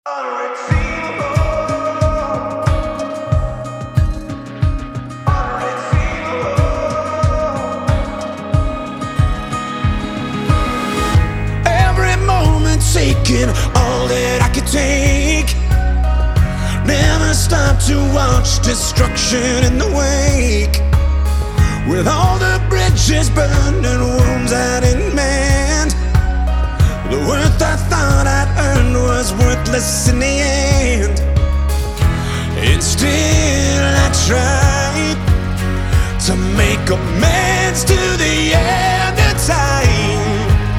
Every moment taking all that I could take. Never stop to watch destruction in the wake. With all the bridges burned and wounds I didn't mend, the worth I thought I'd earned was worthless in the end. And still I tried to make amends to the end of time.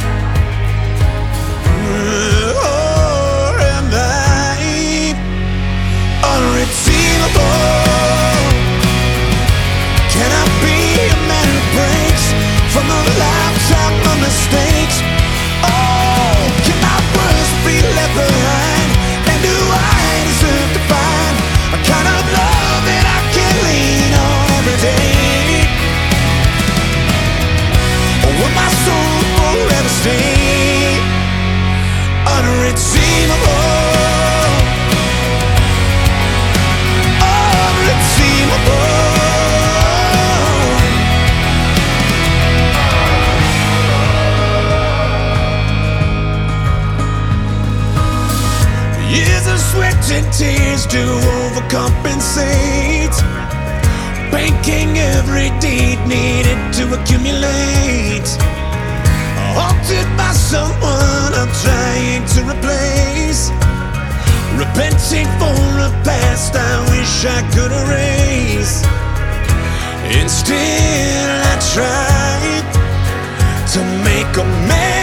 Or am I unredeemable? Can I be a man who breaks from a lifetime of mistakes? Oh, can my words be left behind? And do I deserve to find a kind of love that I can lean on every day? Or will my soul forever stay unredeemable? Unredeemable. Years of sweat and tears to overcompensate, banking every deed needed to accumulate. Haunted by someone I'm trying to replace, repenting for a past I wish I could erase. And still I tried to make amends